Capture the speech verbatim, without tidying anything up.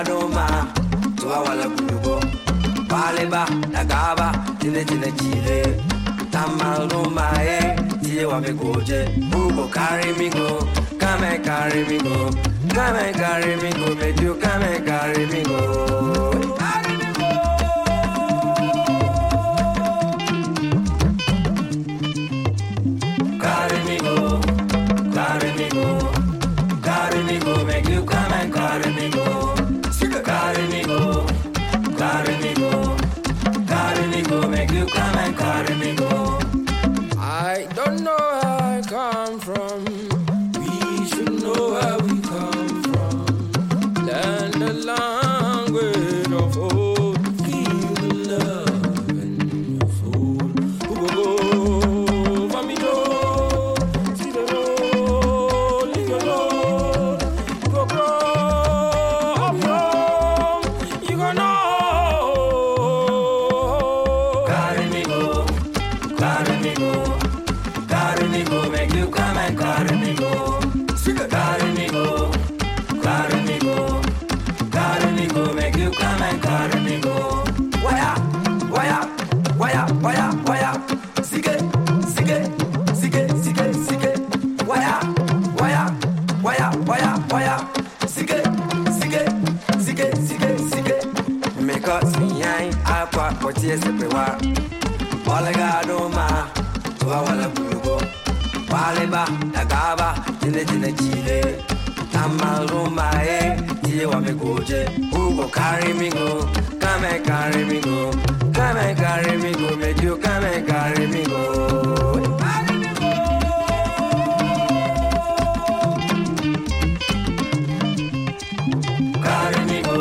Doma, to our Bugo, Paleba, Nagaba, Tine Tine Chile, Tamaluma, eh, Tiwame Goje, Bugo, carry me go, come and carry me go, come and carry me go, make you come and carry me go. Carry me go. Carry me go, carry me go, carry me go, make you come and carry me go. Carry me go, carry me go, carry me go, make you come and carry me go. I don't know where I come from. We should know where we come from. Learn the language of old. Feel the love in your soul. Go, go, go, me go. See the road, leave the road. Go, go. Carry me go, carry me go, carry me go, carry me go, make you come and carry me go. Waya, waya, waya, waya, waya, sige, sige, sige, sige, sige. Waya, waya, waya, waya, waya, sige, sige, sige, sige, sige. Make us me ain't aqua, what yes, everywhere. All I got on my, to our Bugo. Paleba, Nagaba, Tine Tine Chile, Tamaluma, eh, Tiwame Goje, Bugo, carry me go, come and carry me go, come and carry me go, make you come and carry me go.